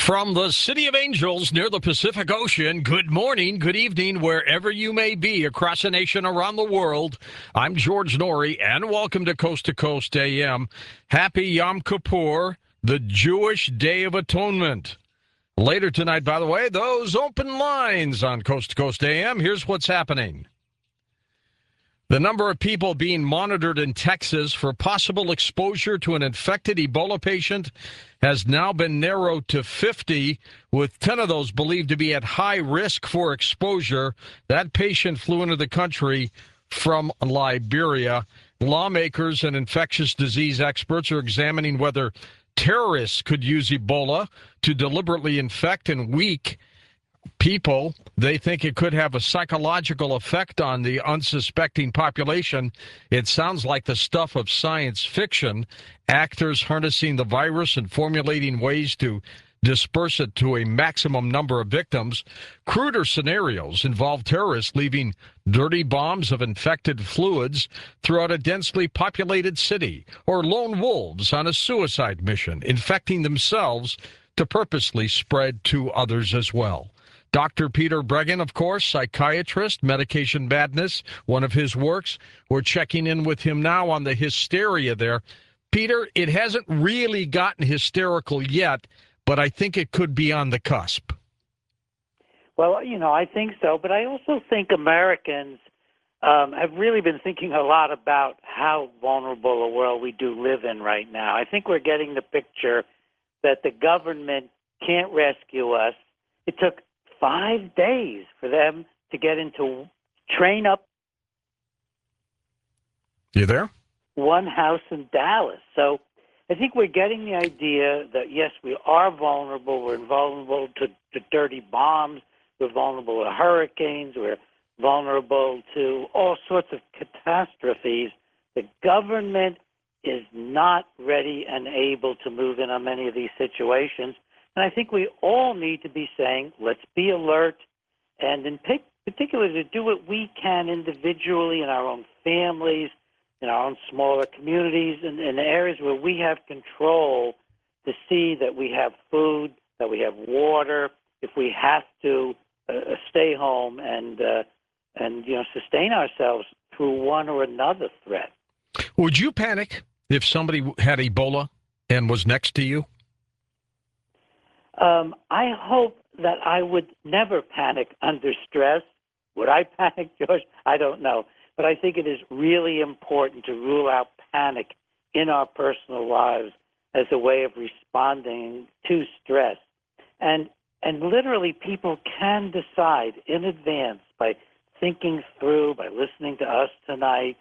From the City of Angels near the Pacific Ocean, good morning, good evening, wherever you may be across the nation, around the world. I'm George Noory, and welcome to Coast AM. Happy Yom Kippur, the Jewish Day of Atonement. Later tonight, by the way, those open lines on Coast AM. Here's what's happening. The number of people being monitored in Texas for possible exposure to an infected Ebola patient has now been narrowed to 50, with 10 of those believed to be at high risk for exposure. That patient flew into the country from Liberia. Lawmakers and infectious disease experts are examining whether terrorists could use Ebola to deliberately infect and weaken people. They think it could have a psychological effect on the unsuspecting population. It sounds like the stuff of science fiction. Actors harnessing the virus and formulating ways to disperse it to a maximum number of victims. Cruder scenarios involve terrorists leaving dirty bombs of infected fluids throughout a densely populated city, or lone wolves on a suicide mission, infecting themselves to purposely spread to others as well. Dr. Peter Breggin, of course, psychiatrist, Medication Madness, one of his works. We're checking in with him now on the hysteria there. Peter, it hasn't really gotten hysterical yet, but I think it could be on the cusp. Well, I think so, but I also think Americans have really been thinking a lot about how vulnerable a world we do live in right now. I think we're getting the picture that the government can't rescue us. It took 5 days for them to train up. You there? One house in Dallas. So I think we're getting the idea that, yes, we are vulnerable. We're vulnerable to dirty bombs. We're vulnerable to hurricanes. We're vulnerable to all sorts of catastrophes. The government is not ready and able to move in on many of these situations. And I think we all need to be saying, let's be alert, and in particular to do what we can individually in our own families, in our own smaller communities, and in areas where we have control, to see that we have food, that we have water, if we have to stay home and sustain ourselves through one or another threat. Would you panic if somebody had Ebola and was next to you? I hope that I would never panic under stress. Would I panic, George? I don't know. But I think it is really important to rule out panic in our personal lives as a way of responding to stress. And literally people can decide in advance by thinking through, by listening to us tonight,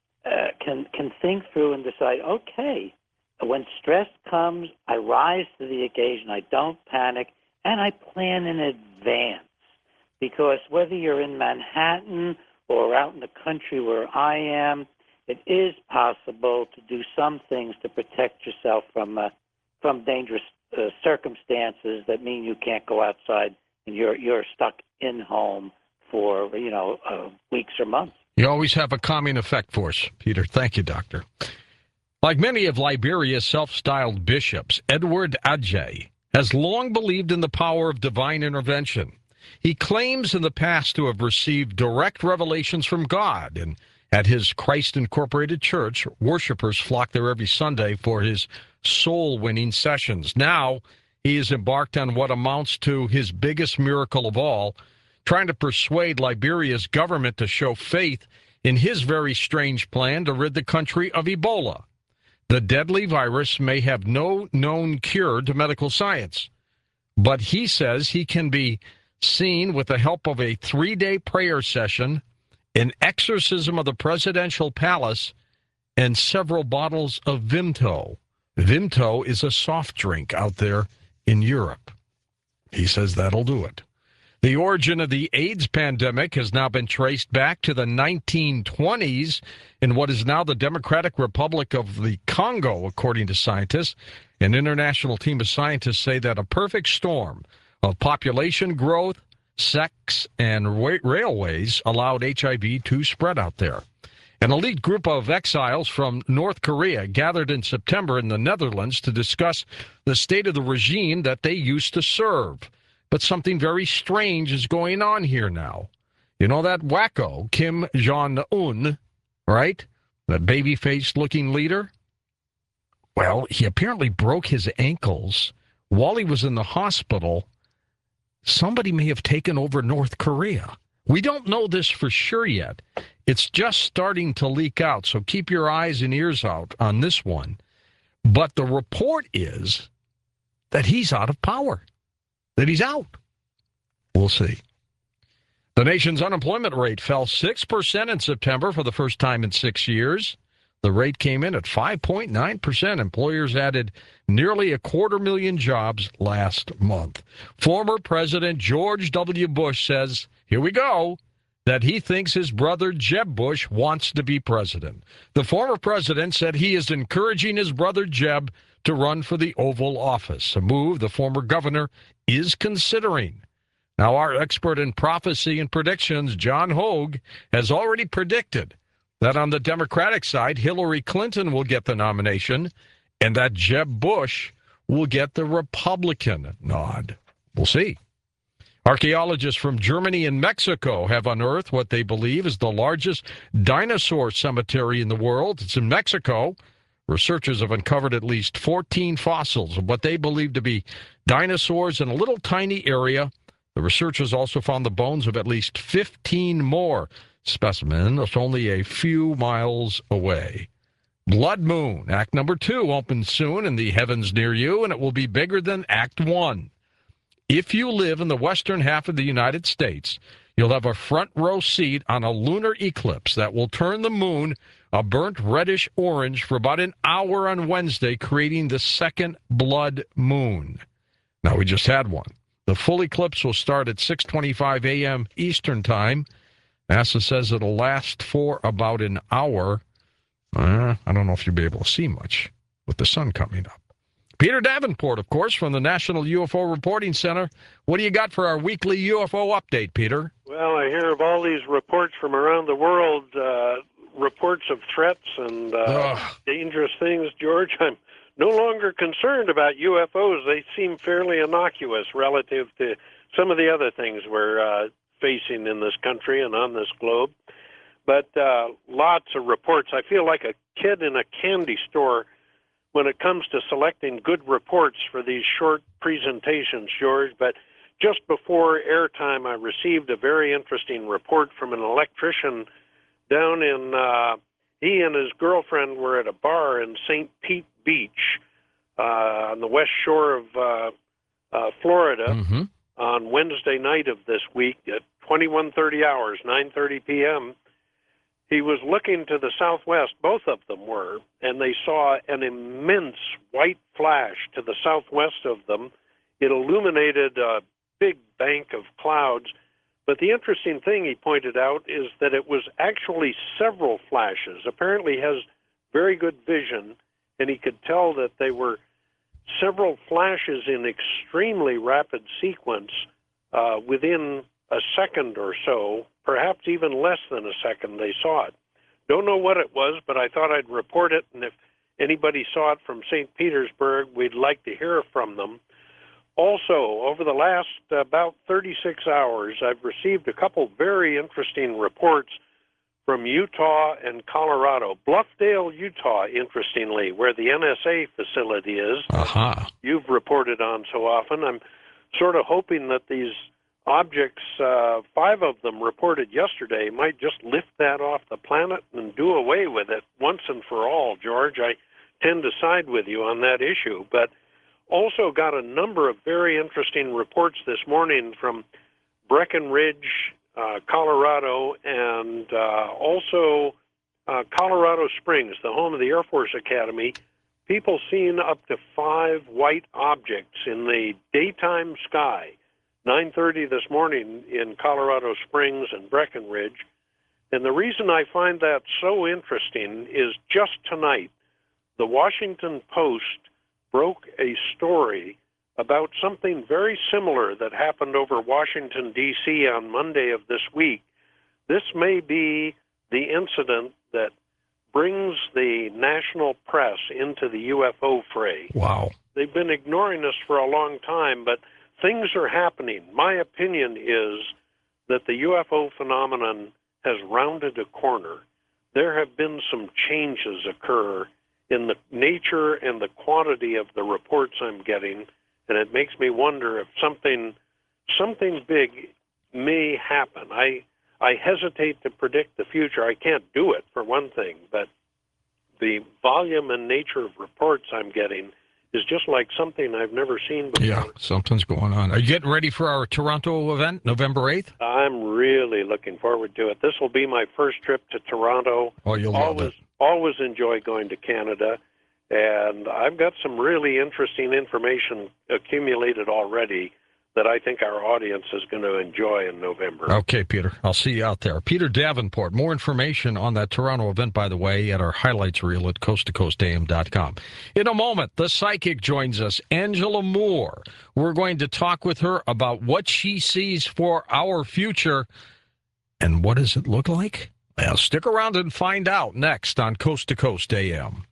can think through and decide, okay, when stress comes, I rise to the occasion, I don't panic, and I plan in advance. Because whether you're in Manhattan or out in the country where I am, it is possible to do some things to protect yourself from dangerous circumstances that mean you can't go outside and you're stuck in home for weeks or months. You always have a calming effect for us, Peter. Thank you, Doctor. Like many of Liberia's self-styled bishops, Edward Adjei has long believed in the power of divine intervention. He claims in the past to have received direct revelations from God, and at his Christ Incorporated Church, worshipers flock there every Sunday for his soul-winning sessions. Now, he is embarked on what amounts to his biggest miracle of all, trying to persuade Liberia's government to show faith in his very strange plan to rid the country of Ebola. The deadly virus may have no known cure to medical science, but he says he can be seen with the help of a 3-day prayer session, an exorcism of the presidential palace, and several bottles of Vimto. Vimto is a soft drink out there in Europe. He says that'll do it. The origin of the AIDS pandemic has now been traced back to the 1920s in what is now the Democratic Republic of the Congo, according to scientists. An international team of scientists say that a perfect storm of population growth, sex, and railways allowed HIV to spread out there. An elite group of exiles from North Korea gathered in September in the Netherlands to discuss the state of the regime that they used to serve. But something very strange is going on here now. You know that wacko, Kim Jong-un, right? That baby-faced looking leader? Well, he apparently broke his ankles while he was in the hospital. Somebody may have taken over North Korea. We don't know this for sure yet. It's just starting to leak out, so keep your eyes and ears out on this one. But the report is that he's out of power, that he's out. We'll see. The nation's unemployment rate fell 6% in September for the first time in 6 years. The rate came in at 5.9%. Employers added nearly 250,000 jobs last month. Former President George W. Bush says, here we go, that he thinks his brother Jeb Bush wants to be president. The former president said he is encouraging his brother Jeb to run for the Oval Office, a move the former governor is considering. Now, our expert in prophecy and predictions, John Hogue, has already predicted that on the Democratic side, Hillary Clinton will get the nomination and that Jeb Bush will get the Republican nod. We'll see. Archaeologists from Germany and Mexico have unearthed what they believe is the largest dinosaur cemetery in the world. It's in Mexico. Researchers have uncovered at least 14 fossils of what they believe to be dinosaurs in a little tiny area. The researchers also found the bones of at least 15 more specimens only a few miles away. Blood Moon, Act number 2, opens soon in the heavens near you, and it will be bigger than Act 1. If you live in the western half of the United States, you'll have a front row seat on a lunar eclipse that will turn the moon a burnt reddish orange for about an hour on Wednesday, creating the second blood moon. Now, we just had one. The full eclipse will start at 6:25 a.m. Eastern Time. NASA says it'll last for about an hour. I don't know if you'll be able to see much with the sun coming up. Peter Davenport, of course, from the National UFO Reporting Center. What do you got for our weekly UFO update, Peter? Well, I hear of all these reports from around the world, reports of threats and dangerous things, George. I'm no longer concerned about UFOs. They seem fairly innocuous relative to some of the other things we're facing in this country and on this globe. But lots of reports. I feel like a kid in a candy store when it comes to selecting good reports for these short presentations, George. But just before airtime, I received a very interesting report from an electrician down in, he and his girlfriend were at a bar in St. Pete Beach on the west shore of Florida on Wednesday night of this week at 21:30 hours, 9:30 p.m., he was looking to the southwest, both of them were, and they saw an immense white flash to the southwest of them. It illuminated a big bank of clouds. But the interesting thing he pointed out is that it was actually several flashes. Apparently he has very good vision, and he could tell that they were several flashes in extremely rapid sequence within a second or so, perhaps even less than a second they saw it. Don't know what it was, but I thought I'd report it, and if anybody saw it from St. Petersburg, we'd like to hear from them. Also, over the last about 36 hours, I've received a couple very interesting reports from Utah and Colorado. Bluffdale, Utah, interestingly, where the NSA facility is, you've reported on so often. I'm sort of hoping that these objects, 5 of them reported yesterday, might just lift that off the planet and do away with it once and for all, George. I tend to side with you on that issue, but also got a number of very interesting reports this morning from Breckenridge, Colorado, and also Colorado Springs, the home of the Air Force Academy. People seeing up to 5 white objects in the daytime sky, 9:30 this morning in Colorado Springs and Breckenridge. And the reason I find that so interesting is just tonight, the Washington Post broke a story about something very similar that happened over Washington, D.C. on Monday of this week. This may be the incident that brings the national press into the UFO fray. Wow. They've been ignoring us for a long time, but things are happening. My opinion is that the UFO phenomenon has rounded a corner. There have been some changes occur in the nature and the quantity of the reports I'm getting, and it makes me wonder if something big may happen. I hesitate to predict the future. I can't do it, for one thing, but the volume and nature of reports I'm getting is just like something I've never seen before. Yeah, something's going on. Are you getting ready for our Toronto event, November 8th? I'm really looking forward to it. This will be my first trip to Toronto. Oh, you'll love it. Always enjoy going to Canada, and I've got some really interesting information accumulated already that I think our audience is going to enjoy in November. Okay, Peter. I'll see you out there. Peter Davenport. More information on that Toronto event, by the way, at our highlights reel at coasttocoastam.com. In a moment, the psychic joins us, Angela Moore. We're going to talk with her about what she sees for our future. And what does it look like? Well, stick around and find out next on Coast to Coast AM.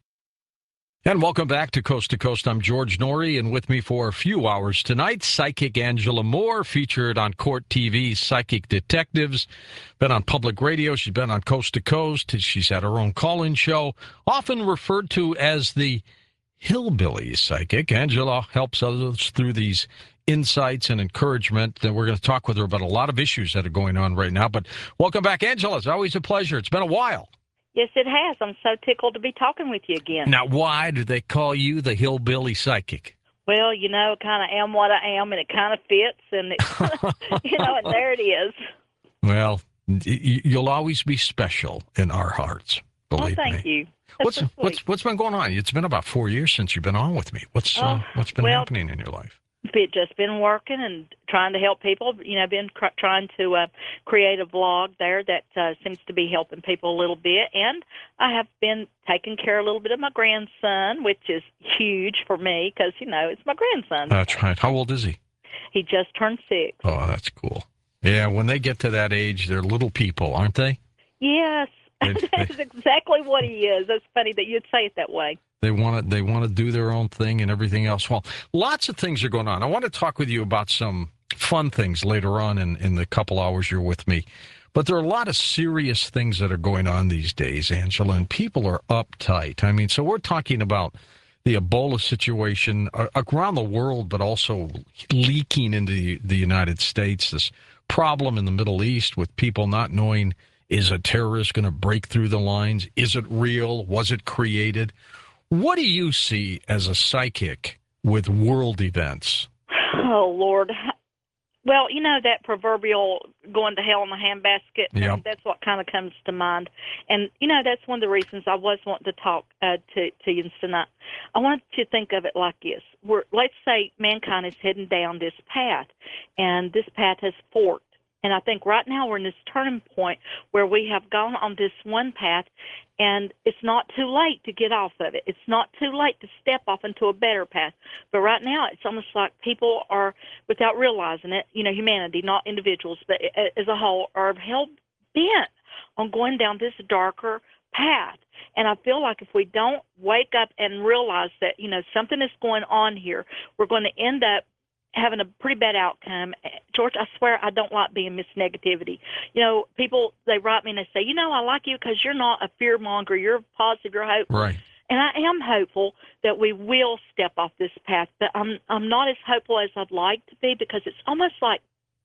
And welcome back to Coast to Coast. I'm George Norrie, and with me for a few hours tonight, psychic Angela Moore, featured on Court TV's Psychic Detectives, been on public radio. She's been on Coast to Coast. She's had her own call-in show, often referred to as the hillbilly psychic. Angela helps others through these insights and encouragement. And we're going to talk with her about a lot of issues that are going on right now. But welcome back, Angela. It's always a pleasure. It's been a while. Yes, it has. I'm so tickled to be talking with you again. Now, why do they call you the hillbilly psychic? Well, kind of am what I am, and it kind of fits, and it, and there it is. Well, you'll always be special in our hearts. Believe me. Thank you. What's been going on? It's been about 4 years since you've been on with me. What's been happening in your life? Just been working and trying to help people. Been trying to create a vlog there that seems to be helping people a little bit. And I have been taking care a little bit of my grandson, which is huge for me because, it's my grandson. That's right. How old is he? He just turned 6. Oh, that's cool. Yeah, when they get to that age, they're little people, aren't they? Yes. That's exactly what he is. That's funny that you'd say it that way. They want to do their own thing and everything else. Well, lots of things are going on. I want to talk with you about some fun things later on in the couple hours you're with me. But there are a lot of serious things that are going on these days, Angela, and people are uptight. I mean, so we're talking about the Ebola situation around the world, but also leaking into the United States, this problem in the Middle East with people not knowing, is a terrorist going to break through the lines? Is it real? Was it created? What do you see as a psychic with world events? Oh, Lord. Well, that proverbial going to hell in a handbasket, yep. That's what kind of comes to mind. And, that's one of the reasons I was wanting to talk to you tonight. I wanted to think of it like this. Let's say mankind is heading down this path, and this path has forked. And I think right now we're in this turning point where we have gone on this one path, and it's not too late to get off of it. It's not too late to step off into a better path. But right now it's almost like people are, without realizing it, humanity, not individuals, but as a whole, are hell-bent on going down this darker path. And I feel like if we don't wake up and realize that, something is going on here, we're going to end up having a pretty bad outcome. George, I swear I don't like being Miss Negativity. People, they write me and they say, I like you because you're not a fear monger. You're positive. You're hopeful. Right. And I am hopeful that we will step off this path, but I'm not as hopeful as I'd like to be because it's almost like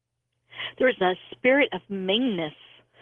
there's a spirit of meanness,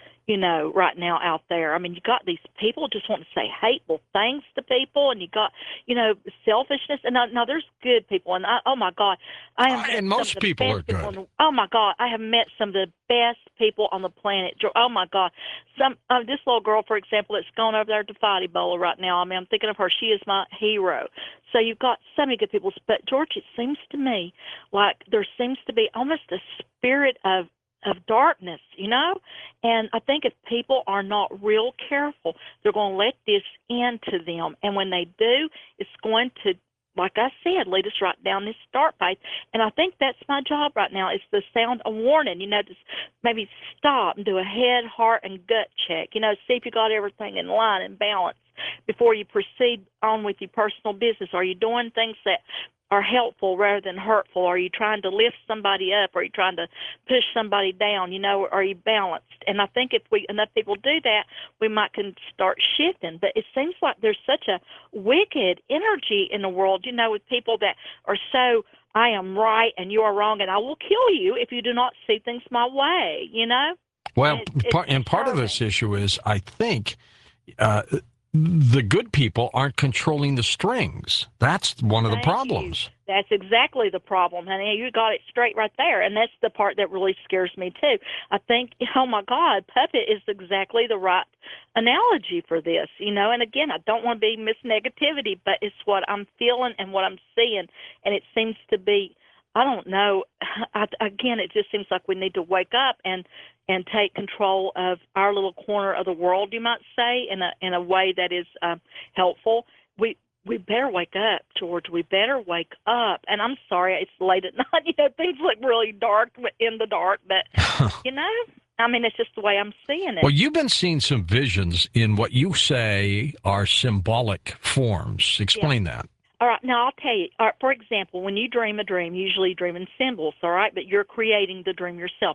right now out there. I mean, you got these people just want to say hateful things to people, and you got, selfishness. And now there's good people, and oh my God, I am. And most people are good. Oh my God, I have met some of the best people on the planet. Oh my God, this little girl, for example, that's gone over there to fight Ebola right now. I mean, I'm thinking of her. She is my hero. So you've got so many good people, but George, it seems to me like there seems to be almost a spirit of darkness, and I think if people are not real careful, they're going to let this into them, and when they do, it's going to like I said, lead us right down this start path. And I think that's my job right now, is to sound a warning, just maybe stop and do a head, heart, and gut check, see if you got everything in line and balance before you proceed on with your personal business. Are you doing things that are helpful rather than hurtful? Are you trying to lift somebody up? Are you trying to push somebody down? Are you balanced? And I think if enough people do that, we might can start shifting. But it seems like there's such a wicked energy in the world, with people that are so, I am right and you are wrong, and I will kill you if you do not see things my way, Well, part of this issue is, I think, the good people aren't controlling the strings. That's one of the problems. That's exactly the problem, honey. You got it straight right there, and that's the part that really scares me too. I think, oh my God, puppet is exactly the right analogy for this, And again, I don't want to be misnegativity, but it's what I'm feeling and what I'm seeing, and it seems to be, I don't know. Again, it just seems like we need to wake up and take control of our little corner of the world, you might say, in a way that is helpful. We better wake up, George. We better wake up. And I'm sorry, it's late at night. Things look really dark in the dark, but it's just the way I'm seeing it. Well, you've been seeing some visions in what you say are symbolic forms. Explain that. All right, now I'll tell you. For example, when you dream a dream, usually you dream in symbols, all right? But you're creating the dream yourself.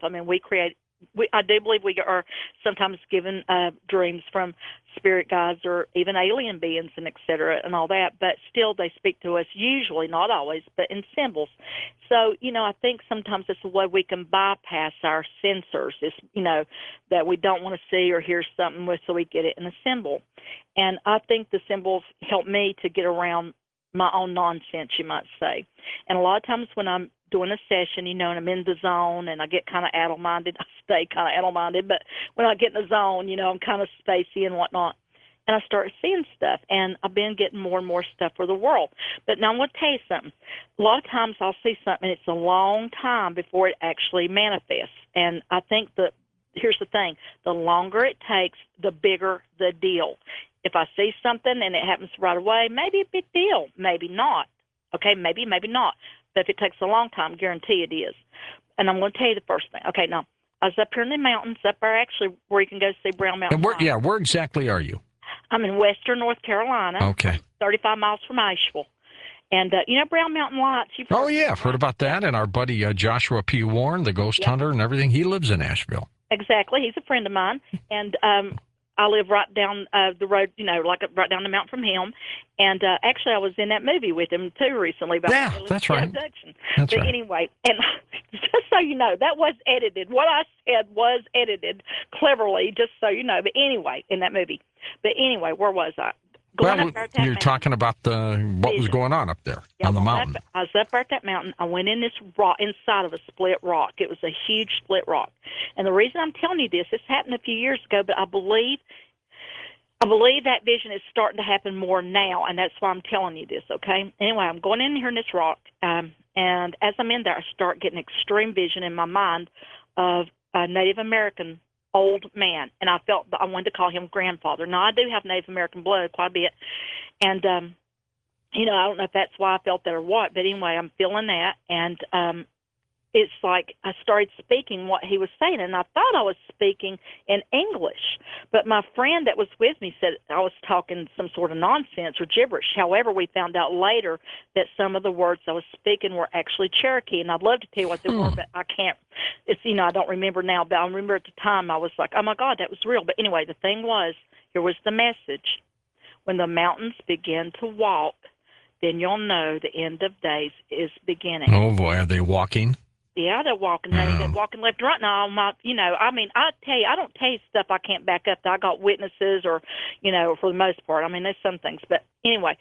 I do believe we are sometimes given dreams from spirit guides or even alien beings and et cetera and all that, but still they speak to us usually, not always, but in symbols. So, I think sometimes it's a way we can bypass our sensors, that we don't want to see or hear something with, so we get it in a symbol. And I think the symbols help me to get around my own nonsense, you might say. And a lot of times when I'm doing a session, and I'm in the zone and I get kind of addle-minded. I stay kind of addle-minded, but when I get in the zone, I'm kind of spacey and whatnot. And I start seeing stuff, and I've been getting more and more stuff for the world. But now I'm going to tell you something. A lot of times I'll see something, and it's a long time before it actually manifests. And I think here's the thing, the longer it takes, the bigger the deal. If I see something and it happens right away, maybe a big deal, maybe not. Okay, maybe not. But if it takes a long time, guarantee it is. And I'm going to tell you the first thing. Okay, now, I was up here in the mountains, up there actually where you can go see Brown Mountain Lights. Where exactly are you? I'm in western North Carolina. Okay. 35 miles from Asheville. And, Brown Mountain Lights. I've heard about that. And our buddy Joshua P. Warren, the ghost hunter and everything, he lives in Asheville. Exactly. He's a friend of mine. And I live right down the road, right down the mountain from him. And actually, I was in that movie with him, too, recently. About that's right. But anyway, and just so you know, that was edited. What I said was edited cleverly, just so you know. But anyway, in that movie. But anyway, where was I? You're talking about what was going on up there on the mountain. I was up there at that mountain. I went in this rock, inside of a split rock. It was a huge split rock. And the reason I'm telling you this happened a few years ago, but I believe that vision is starting to happen more now, and that's why I'm telling you this, okay? Anyway, I'm going in here in this rock, and as I'm in there, I start getting extreme vision in my mind of a Native American old man, and I felt I wanted to call him grandfather. Now, I do have Native American blood quite a bit, and, I don't know if that's why I felt that or what, but anyway, I'm feeling that, and it's like I started speaking what he was saying, and I thought I was speaking in English, but my friend that was with me said I was talking some sort of nonsense or gibberish. However, we found out later that some of the words I was speaking were actually Cherokee, and I'd love to tell you what they were, but I can't. It's, I don't remember now, but I remember at the time I was like, oh, my God, that was real. But anyway, the thing was, here was the message. When the mountains begin to walk, then you'll know the end of days is beginning. Oh, boy, are they walking? Yeah, they're walking. They're walking left and right now. I tell you, I don't tell you stuff I can't back up. I got witnesses, or, for the most part. There's some things, but anyway,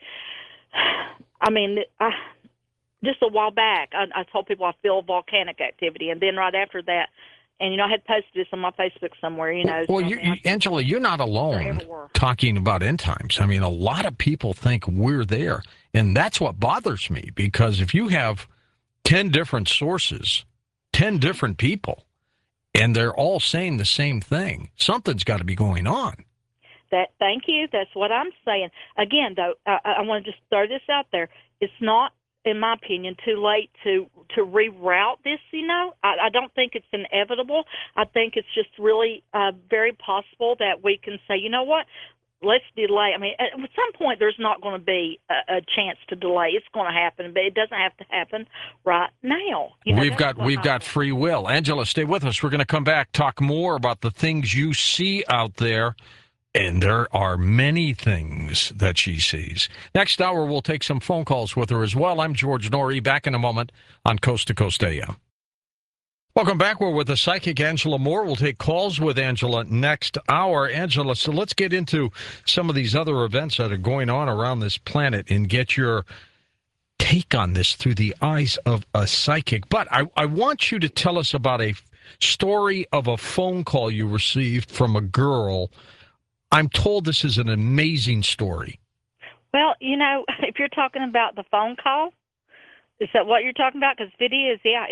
just a while back, I told people I feel volcanic activity, and then right after that, and I had posted this on my Facebook somewhere. Well, Angela, you're not alone talking about end times. A lot of people think we're there, and that's what bothers me, because if you have 10 different sources, 10 different people, and they're all saying the same thing, something's got to be going on. Thank you. That's what I'm saying. Again, though, I want to just throw this out there. it's not, in my opinion, too late to reroute this. I don't think it's inevitable. I think it's just really very possible that we can say, you know what, let's delay. I mean, at some point, there's not going to be a chance to delay. It's going to happen, but it doesn't have to happen right now. We've got free will. Angela, stay with us. We're going to come back, talk more about the things you see out there. And there are many things that she sees. Next hour, we'll take some phone calls with her as well. I'm George Noory, back in a moment on Coast to Coast AM. Welcome back. We're with the psychic Angela Moore. We'll take calls with Angela next hour. Angela, so let's get into some of these other events that are going on around this planet and get your take on this through the eyes of a psychic. But I want you to tell us about a story of a phone call you received from a girl. I'm told this is an amazing story. Well, if you're talking about the phone call, is that what you're talking about? Because it is, yeah.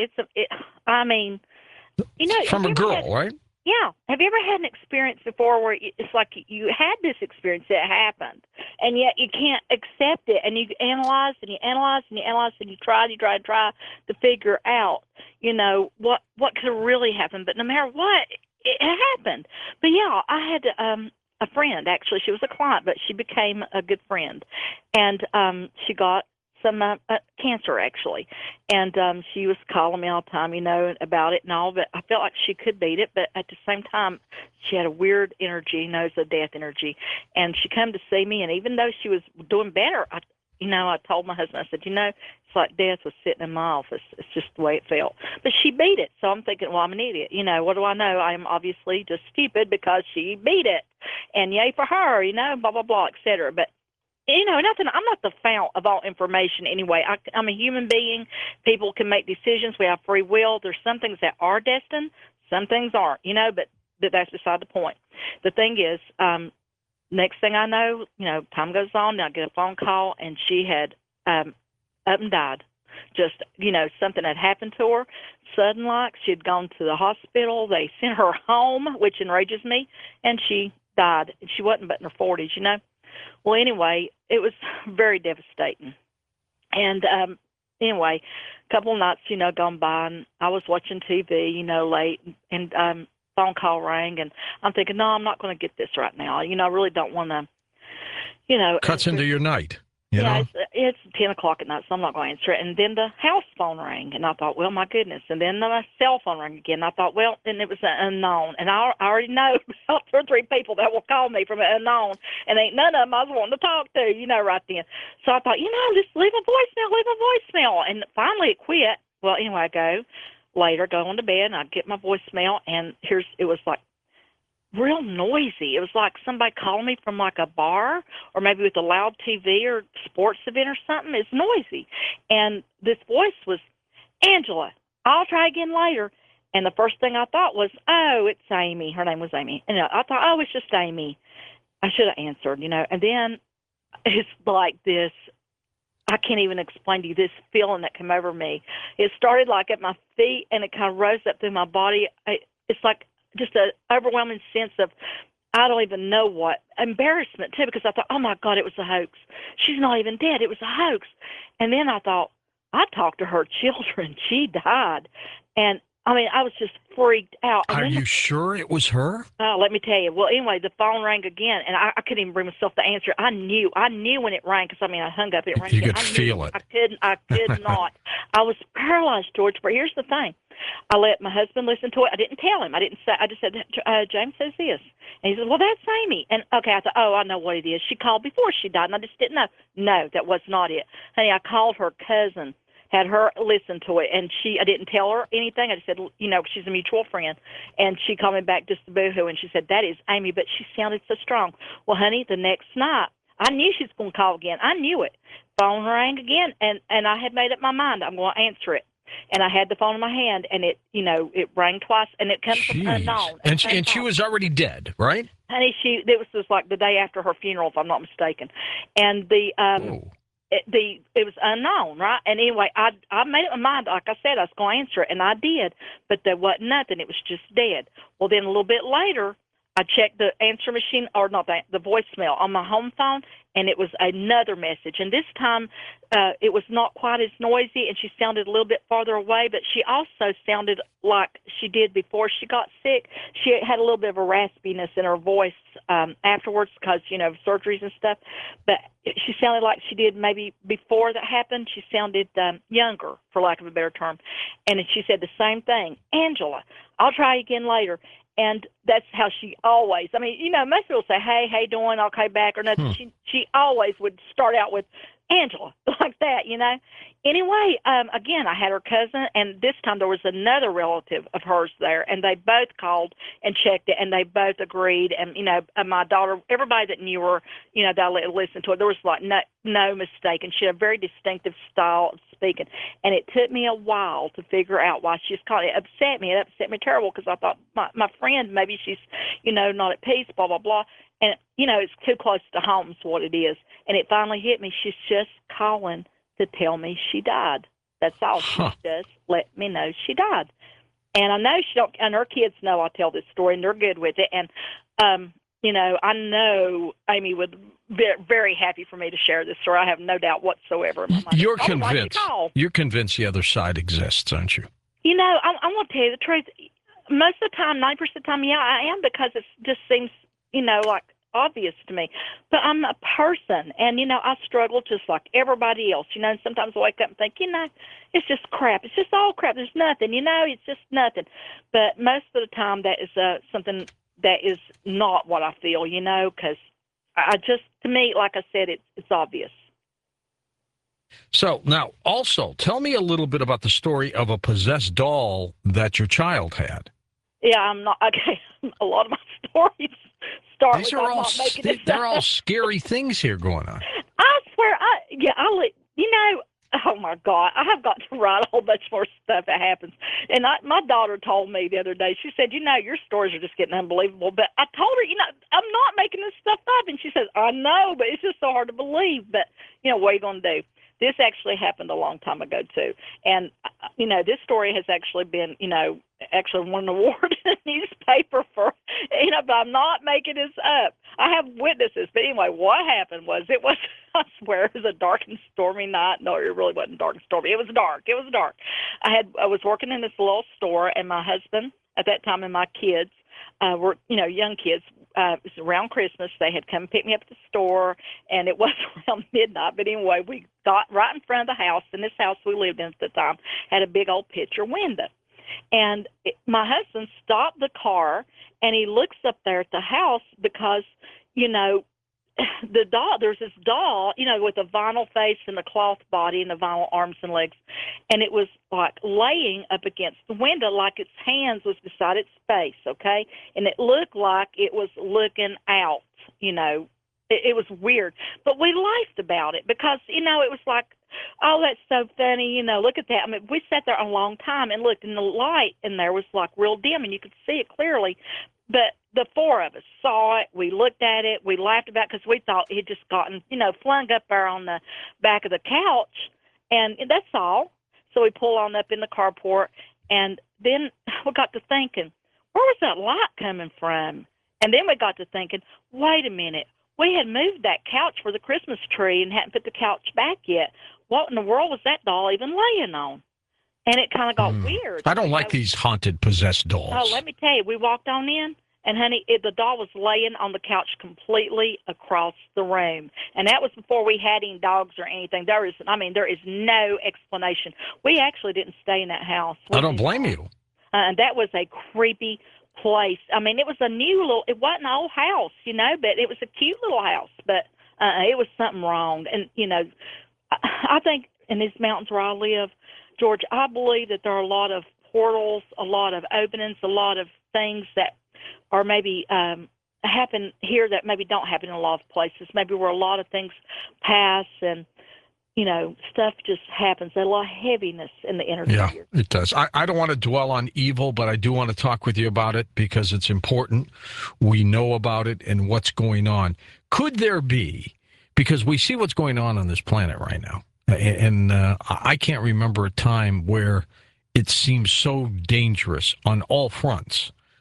From a girl, right? Yeah. Have you ever had an experience before where it's like you had this experience that happened, and yet you can't accept it, and you analyze and you analyze and you analyze and you try to figure out, what could really happen. But no matter what, it happened. But yeah, I had a friend, actually. She was a client, but she became a good friend. And she got some cancer, actually. And she was calling me all the time, about it and all. But I felt like she could beat it. But at the same time, she had a weird energy, it's a death energy. And she came to see me. And even though she was doing better, I told my husband, I said, it's like death was sitting in my office. It's just the way it felt. But she beat it. So I'm thinking, well, I'm an idiot. What do I know? I am obviously just stupid because she beat it. And yay for her, blah, blah, blah, et cetera. But, nothing. I'm not the fount of all information anyway. I'm a human being. People can make decisions. We have free will. There's some things that are destined. Some things aren't, but that's beside the point. The thing is, next thing I know, time goes on, I get a phone call, and she had up and died. Just, something had happened to her. Sudden like, she had gone to the hospital. They sent her home, which enrages me, and she died. She wasn't but in her 40s, Well, anyway, it was very devastating. And anyway, a couple of nights, gone by, and I was watching TV, late, and phone call rang, and I'm thinking, no, I'm not going to get this right now. I really don't want to, Cuts into your night. It's 10 o'clock at night, so I'm not going to answer it. And then the house phone rang, and I thought, well, my goodness. And then my cell phone rang again. I thought, well, and it was an unknown. And I already know about 2 or 3 people that will call me from an unknown, and ain't none of them I was wanting to talk to, right then. So I thought, just leave a voicemail. And finally it quit. Well, anyway, I go on to bed, and I get my voicemail, and it was like real noisy. It was like somebody calling me from like a bar, or maybe with a loud TV or sports event or something. It's noisy. And this voice was, Angela, I'll try again later. And the first thing I thought was, oh, it's Amy. Her name was Amy. And I thought, oh, it's just Amy. I should have answered, And then it's like this, I can't even explain to you this feeling that came over me. It started like at my feet, and it kind of rose up through my body. It's like just an overwhelming sense of, I don't even know what, embarrassment too, because I thought, oh my God, it was a hoax. She's not even dead. It was a hoax. And then I thought, I talked to her children. She died. And I was just freaked out. And are you sure it was her? Oh, let me tell you. Well, anyway, the phone rang again, and I couldn't even bring myself to answer. I knew when it rang, because I hung up. It rang. You could feel it. I could not. I was paralyzed, George. But here's the thing: I let my husband listen to it. I didn't tell him. I didn't say. I just said, James says this, and he said, well, that's Amy. And okay, I thought, oh, I know what it is. She called before she died, and I just didn't know. No, that was not it, honey. I called her cousin. Had her listen to it, and I didn't tell her anything. I just said, she's a mutual friend, and she called me back just to boo-hoo, and she said, that is Amy, but she sounded so strong. Well, honey, the next night, I knew she was going to call again. I knew it. Phone rang again, and I had made up my mind. I'm going to answer it. And I had the phone in my hand, and it rang twice, and it comes from unknown. And she was already dead, right? Honey, it was just like the day after her funeral, if I'm not mistaken. And it was unknown, right? And anyway, I made up my mind. Like I said, I was going to answer it, and I did. But there wasn't nothing. It was just dead. Well, then a little bit later, I checked the answer machine, or not the voicemail on my home phone, and it was another message. And this time, it was not quite as noisy, and she sounded a little bit farther away, but she also sounded like she did before she got sick. She had a little bit of a raspiness in her voice afterwards because, surgeries and stuff. But she sounded like she did maybe before that happened. She sounded younger, for lack of a better term. And she said the same thing, Angela, I'll try again later. And that's how she always, most people say, hey, how you doing? I'll call you back or nothing. She always would start out with Angela, like that, Anyway, again, I had her cousin, and this time there was another relative of hers there, and they both called and checked it, and they both agreed. And, my daughter, everybody that knew her, that I listened to her, there was like no mistake. And she had a very distinctive style of speaking. And it took me a while to figure out why she's calling. It upset me. It upset me terrible because I thought my friend, maybe she's, not at peace, blah, blah, blah. And, it's too close to home is what it is. And it finally hit me. She's just calling to tell me she died. That's all. She just let me know she died. And I know she don't, and her kids know I tell this story, and they're good with it. And, I know Amy would be very happy for me to share this story. I have no doubt whatsoever. You're convinced. You're convinced the other side exists, aren't you? I want to tell you the truth. Most of the time, 90% of the time, yeah, I am, because it just seems, like obvious to me. But I'm a person, and, I struggle just like everybody else, and sometimes I wake up and think, it's just crap. It's just all crap. There's nothing, it's just nothing. But most of the time that is something that is not what I feel, because to me, like I said, it's obvious. So now also tell me a little bit about the story of a possessed doll that your child had. Yeah, I'm not, okay. A lot of my stories start These with are I'm all, not making it they're up. all scary things here going on. I swear, oh my God, I have got to write a whole bunch more stuff that happens. And my daughter told me the other day, she said, your stories are just getting unbelievable. But I told her, I'm not making this stuff up. And she says, I know, but it's just so hard to believe. But, what are you going to do? This actually happened a long time ago, too. And, this story has actually been, actually won an award in a newspaper for, but I'm not making this up. I have witnesses. But anyway, what happened was, I swear, it was a dark and stormy night. No, it really wasn't dark and stormy. It was dark. I was working in this little store, and my husband at that time and my kids were, young kids. It was around Christmas. They had come pick me up at the store, and it was around midnight. But anyway, we got right in front of the house, and this house we lived in at the time had a big old picture window. And my husband stopped the car, and he looks up there at the house because, the doll, there's this doll, with a vinyl face and a cloth body and the vinyl arms and legs. And it was like laying up against the window, like its hands was beside its face, okay? And it looked like it was looking out, It was weird. But we laughed about it because, it was like, oh, that's so funny, look at that. We sat there a long time and looked, and the light in there was like real dim, and you could see it clearly. But the four of us saw it. We looked at it. We laughed about it because we thought it had just gotten, flung up there on the back of the couch, and that's all. So we pull on up in the carport, and then we got to thinking, where was that light coming from? And then we got to thinking, wait a minute. We had moved that couch for the Christmas tree and hadn't put the couch back yet. What in the world was that doll even laying on? And it kind of got weird. I don't like these haunted, possessed dolls. Oh, let me tell you, we walked on in, and honey, the doll was laying on the couch completely across the room. And that was before we had any dogs or anything. There is no explanation. We actually didn't stay in that house. I don't blame you. And that was a creepy place. It was it wasn't an old house, but it was a cute little house. But it was something wrong. And, I think in these mountains where I live, George, I believe that there are a lot of portals, a lot of openings, a lot of things that are maybe happen here that maybe don't happen in a lot of places, maybe where a lot of things pass and, stuff just happens. There's a lot of heaviness in the energy. Yeah, here. it does. I don't want to dwell on evil, but I do want to talk with you about it because it's important. We know about it and what's going on. Could there be, because we see what's going on this planet right now, and I can't remember a time where it seems so dangerous on all fronts.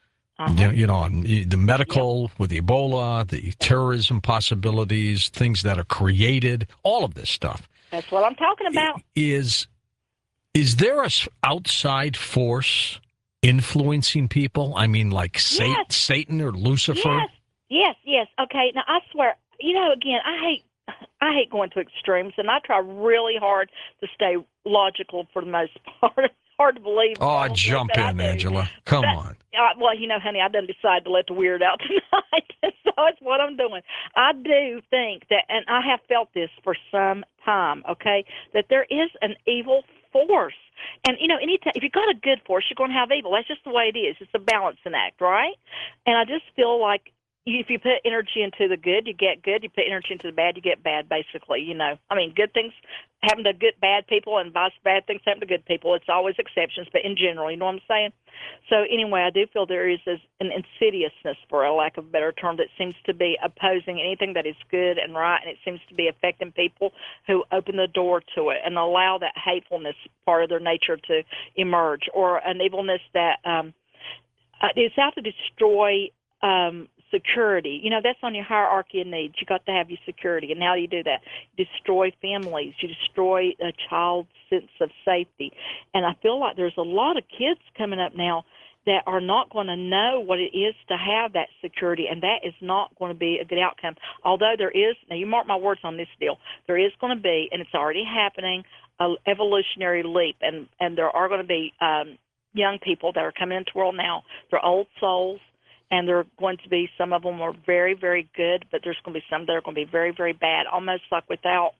on the medical with the Ebola, the terrorism possibilities, things that are created, all of this stuff. That's what I'm talking about. Is there a outside force influencing people? I mean, like Satan or Lucifer? Yes. Okay, now I swear, again, I hate going to extremes, and I try really hard to stay logical for the most part. It's hard to believe. Oh, jump in, Angela. Come on. Well, honey, I done decided to let the weird out tonight, so that's what I'm doing. I do think that, and I have felt this for some time, okay, that there is an evil force. And, anytime, if you've got a good force, you're going to have evil. That's just the way it is. It's a balancing act, right? And I just feel like if you put energy into the good, you get good. You put energy into the bad, you get bad, basically, I mean, good things happen to bad people and bad things happen to good people. It's always exceptions, but in general, you know what I'm saying? So anyway, I do feel there is an insidiousness, for a lack of a better term, that seems to be opposing anything that is good and right, and it seems to be affecting people who open the door to it and allow that hatefulness part of their nature to emerge, or an evilness that is out to destroy security. That's on your hierarchy of needs. You got to have your security. And how do you do that? You destroy families. You destroy a child's sense of safety. And I feel like there's a lot of kids coming up now that are not going to know what it is to have that security, and that is not going to be a good outcome. Although there is, now you mark my words on this deal, there is going to be, and it's already happening, an evolutionary leap, and there are going to be young people that are coming into the world now. They're old souls, and there are going to be, some of them are very, very good, but there's going to be some that are going to be very, very bad, almost like without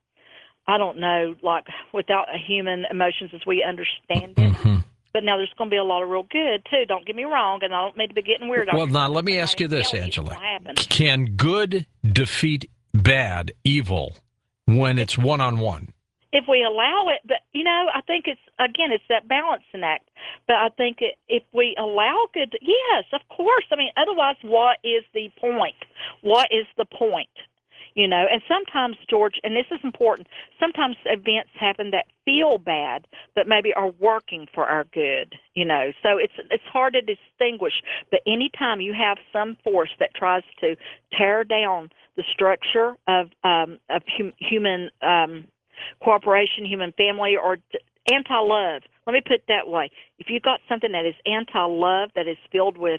human emotions as we understand it. Mm-hmm. But now there's going to be a lot of real good, too. Don't get me wrong, and I don't mean to be getting weird. Well, now, let me ask you this, Angela. Can good defeat bad, evil, when it's one-on-one? If we allow it, but, I think it's that balancing act. But I think if we allow good, yes, of course. I mean, otherwise, what is the point? What is the point? And sometimes, George, and this is important, sometimes events happen that feel bad, but maybe are working for our good, So it's hard to distinguish. But anytime you have some force that tries to tear down the structure of human cooperation, human family, or anti-love, let me put it that way. If you've got something that is anti-love, that is filled with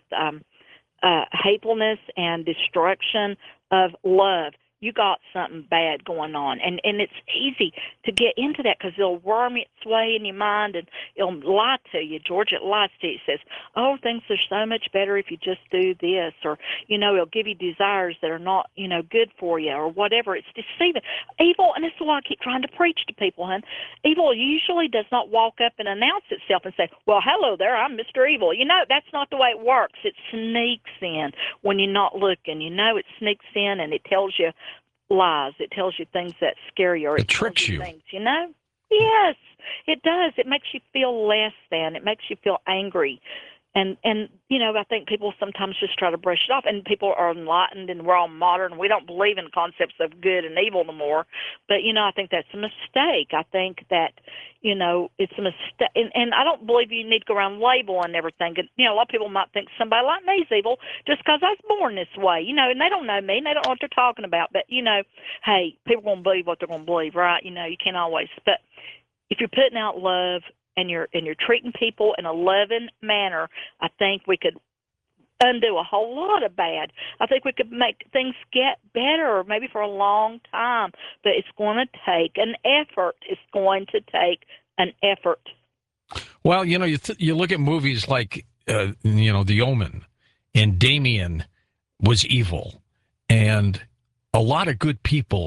hatefulness and destruction of love, you got something bad going on. And it's easy to get into that because it'll worm its way in your mind and it'll lie to you. George, it lies to you. It says, oh, things are so much better if you just do this. Or, it'll give you desires that are not, good for you or whatever. It's deceiving. Evil, and this is why I keep trying to preach to people, hon. Evil usually does not walk up and announce itself and say, well, hello there, I'm Mr. Evil. That's not the way it works. It sneaks in when you're not looking. It sneaks in and it tells you lies. It tells you things that scare you. Or it tricks you. Things, Yes, it does. It makes you feel less than. It makes you feel angry. And I think people sometimes just try to brush it off. And people are enlightened and we're all modern. We don't believe in concepts of good and evil no more. But, I think that's a mistake. I think that, it's a mistake. And I don't believe you need to go around labeling everything. And, a lot of people might think somebody like me is evil just because I was born this way, and they don't know me and they don't know what they're talking about. But, hey, people are going to believe what they're going to believe, right? You can't always. But if you're putting out love, and you're treating people in a loving manner, I think we could undo a whole lot of bad. I think we could make things get better, maybe for a long time. But it's going to take an effort. It's going to take an effort. Well, you look at movies like, The Omen, and Damien was evil, and a lot of good people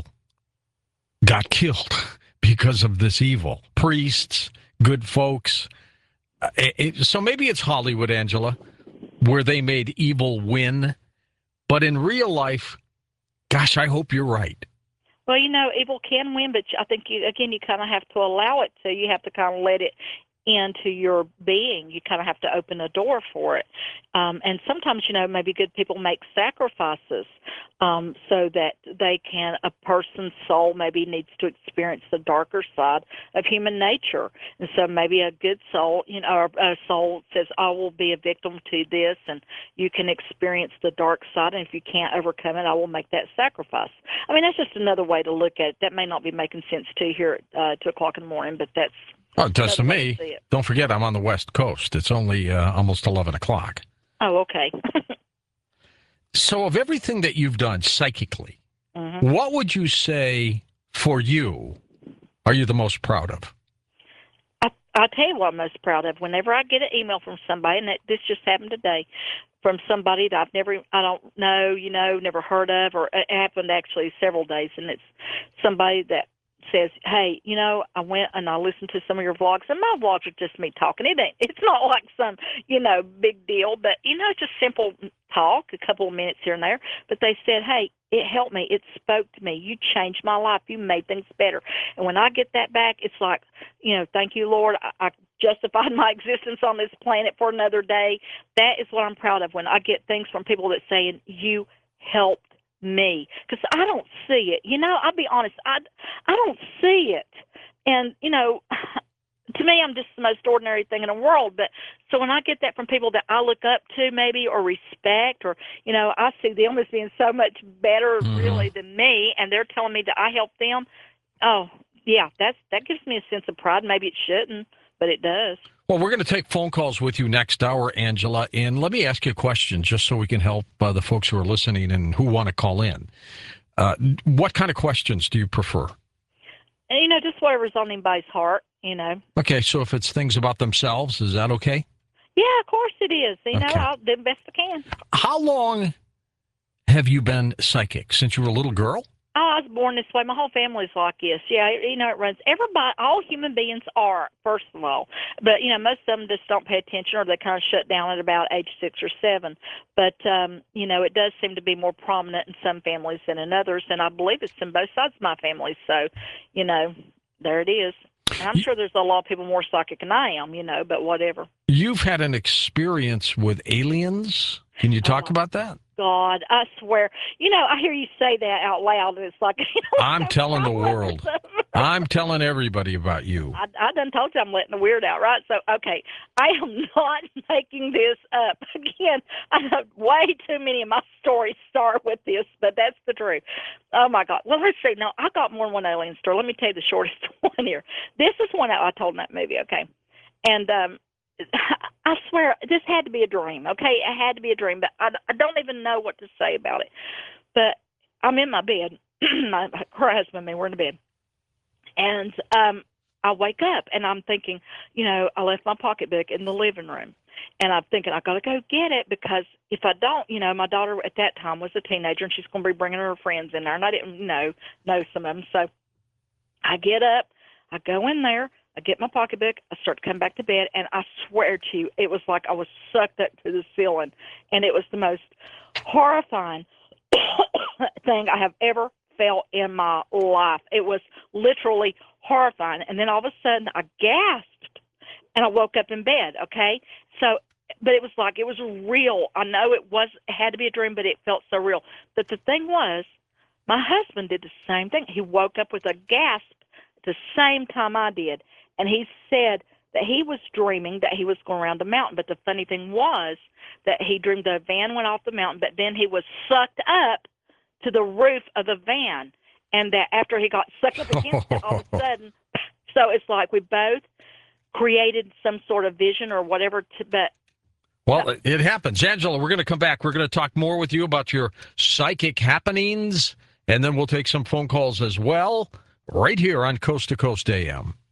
got killed because of this evil. Priests, good folks. So maybe it's Hollywood, Angela, where they made evil win. But in real life, gosh, I hope you're right. Well, evil can win, but I think, you kind of have to allow it to. You have to kind of let it into your being. You kind of have to open a door for it. And sometimes, maybe good people make sacrifices so that a person's soul maybe needs to experience the darker side of human nature. And so maybe a good soul, or a soul says, I will be a victim to this, and you can experience the dark side, and if you can't overcome it, I will make that sacrifice. I mean, that's just another way to look at it. That may not be making sense to you here at 2 o'clock in the morning, but that's... Well, it does to me. Don't forget, I'm on the West Coast. It's only almost 11 o'clock. Oh, okay. So of everything that you've done psychically, what would you say for you are you the most proud of? I'll tell you what I'm most proud of. Whenever I get an email from somebody, and this just happened today, from somebody that I don't know, never heard of, or it happened actually several days, and it's somebody that says, hey, I went and I listened to some of your vlogs, and my vlogs are just me talking. It's not like some, big deal, but, just simple talk, a couple of minutes here and there. But they said, hey, it helped me. It spoke to me. You changed my life. You made things better. And when I get that back, it's like, thank you, Lord. I justified my existence on this planet for another day. That is what I'm proud of, when I get things from people that say, you helped me, because I don't see it. I'll be honest, I don't see it. And, to me, I'm just the most ordinary thing in the world. But so when I get that from people that I look up to maybe, or respect, or, I see them as being so much better really than me, and they're telling me that I helped them, oh, yeah, that gives me a sense of pride. Maybe it shouldn't, but it does. Well, we're going to take phone calls with you next hour, Angela. And let me ask you a question, just so we can help the folks who are listening and who want to call in. What kind of questions do you prefer? Just whatever's on anybody's heart, Okay, so if it's things about themselves, is that okay? Yeah, of course it is. Okay. I'll do the best I can. How long have you been psychic? Since you were a little girl? Oh, I was born this way. My whole family's like this. Yeah, it runs. Everybody, all human beings are, first of all. But, most of them just don't pay attention, or they kind of shut down at about age 6 or 7. But, it does seem to be more prominent in some families than in others. And I believe it's in both sides of my family. So, there it is. And I'm sure there's a lot of people more psychic than I am, but whatever. You've had an experience with aliens. Can you talk about that? God, I swear. I hear you say that out loud, and it's like... I'm telling the world. I'm telling everybody about you. I done told you I'm letting the weird out, right? So, okay, I am not making this up. Again, I have way too many of my stories start with this, but that's the truth. Oh, my God. Well, let's see. No, I got more than one alien story. Let me tell you the shortest one here. This is one I told in that movie, okay? And I swear, this had to be a dream, okay? It had to be a dream, but I don't even know what to say about it. But I'm in my bed. Her husband and me, we're in the bed. And I wake up, and I'm thinking, I left my pocketbook in the living room. And I'm thinking, I got to go get it, because if I don't, my daughter at that time was a teenager, and she's going to be bringing her friends in there, and I didn't know some of them. So I get up, I go in there, I get my pocketbook, I start to come back to bed, and I swear to you, it was like I was sucked up to the ceiling, and it was the most horrifying thing I have ever felt in my life. It was literally horrifying, and then all of a sudden, I gasped, and I woke up in bed, okay? So, but it was like, it was real. I know it had to be a dream, but it felt so real. But the thing was, my husband did the same thing. He woke up with a gasp the same time I did. And he said that he was dreaming that he was going around the mountain. But the funny thing was that he dreamed the van went off the mountain, but then he was sucked up to the roof of the van. And that after he got sucked up against it, all of a sudden, so it's like we both created some sort of vision or whatever. Well, it happens. Angela, we're going to come back. We're going to talk more with you about your psychic happenings, and then we'll take some phone calls as well, right here on Coast to Coast AM.